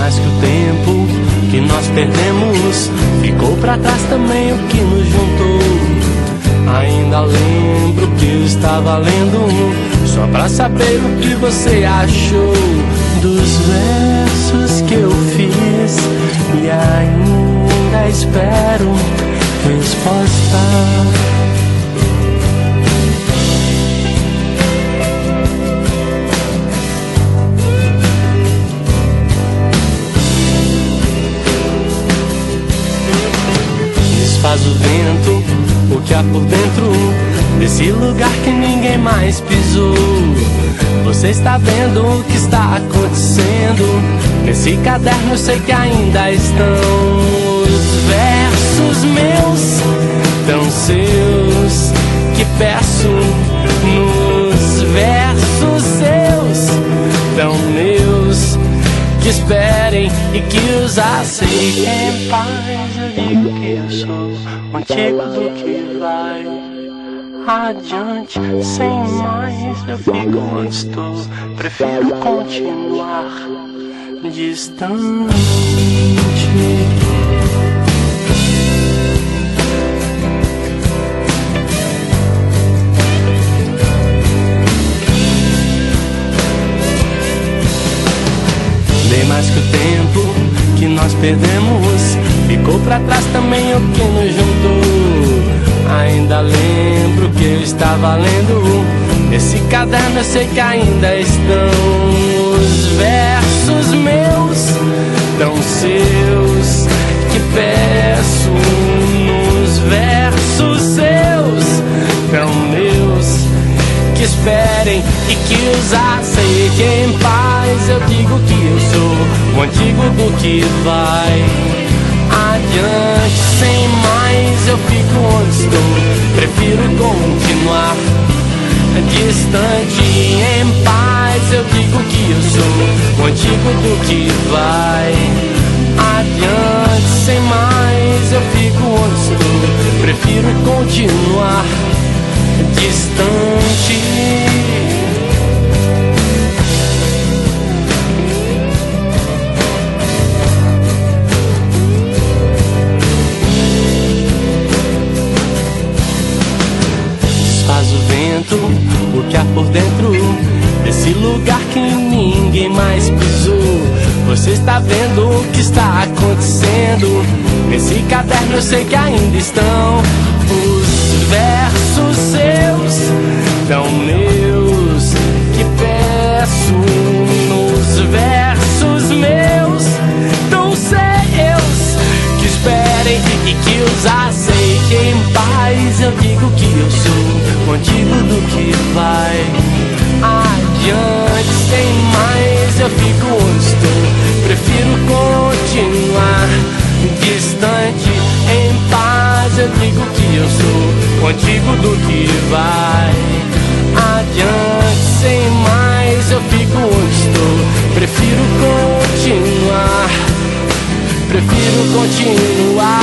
mais que o tempo que nós perdemos, ficou pra trás também o que nos juntou. Ainda lembro que eu estava lendo, só pra saber o que você achou dos versos que eu fiz, e ainda espero resposta. Faz o vento, o que há por dentro desse lugar que ninguém mais pisou. Você está vendo o que está acontecendo nesse caderno, eu sei que ainda estão os versos meus, tão seus, que peço nos versos seus, tão meus, que esperem e que os aceitem. Em paz eu digo que eu sou antigo do que vai adiante. Sem mais eu fico onde estou, prefiro continuar distante. Bem mais que o tempo que nós perdemos, ficou pra trás também o que nos juntou. Ainda lembro que eu estava lendo esse caderno, eu sei que ainda estão os versos meus, tão seus, que peço nos versos seus, tão meus, que esperem e que os aceitem. Em paz eu digo que eu sou o antigo do que vai adiante. Sem mais eu fico onde estou, prefiro continuar distante. Em paz eu digo que eu sou o antigo do que vai adiante. Sem mais eu fico onde estou, prefiro continuar distante. Desfaz o vento, o que há por dentro desse lugar que ninguém mais pisou. Você está vendo o que está acontecendo nesse caderno, eu sei que ainda estão os versos seus, tão meus, que peço nos versos meus, tão seus, que esperem e que os aceitem. Em paz eu digo que eu sou o antigo do que vai adiante. Sem mais eu fico onde estou, prefiro continuar distante. Em paz eu digo que eu sou o antigo do que vai adiante. Sem mais eu fico onde estou, prefiro continuar, prefiro continuar.